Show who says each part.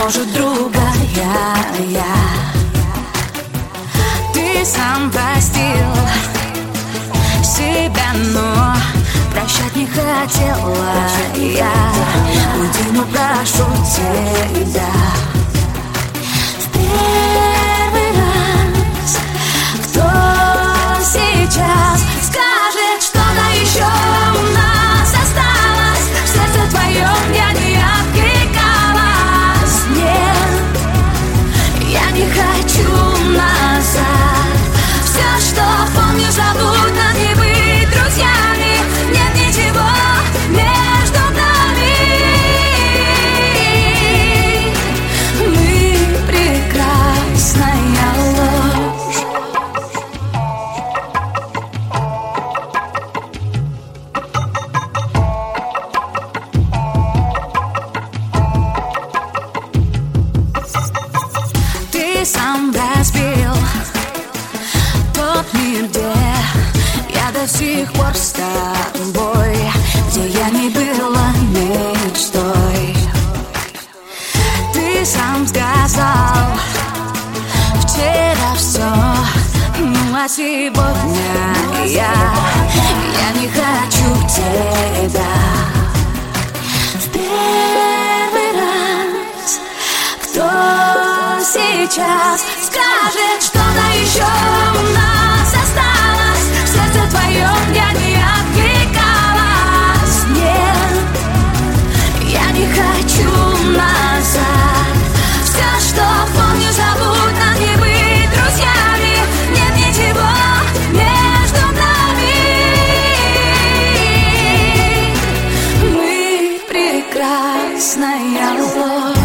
Speaker 1: может, другая я. Ты сам простил себя, но прощать не хотела я. Уйди, ну прошу тебя. В первый раз кто сейчас скажет, что-то еще у нас осталось? В сердце твоем я не откликалась. Нет, я не хочу назад. Все, что помню, забудь, нам не быть друзьями. Нет ничего между нами. Мы прекрасная ложь. Ты сам разбил тот мир, где я до сих пор с тобой, где я не была мечтой. Ты сам сказал вчера все, ну а сегодня я не хочу тебя. В первый раз кто сейчас скажет, что-то еще у нас осталось? В сердце твоем я не откликалась. Нет, я не хочу назад. Все, что помню, забудь, нам не быть друзьями. Нет ничего между нами. Мы прекрасная ложь.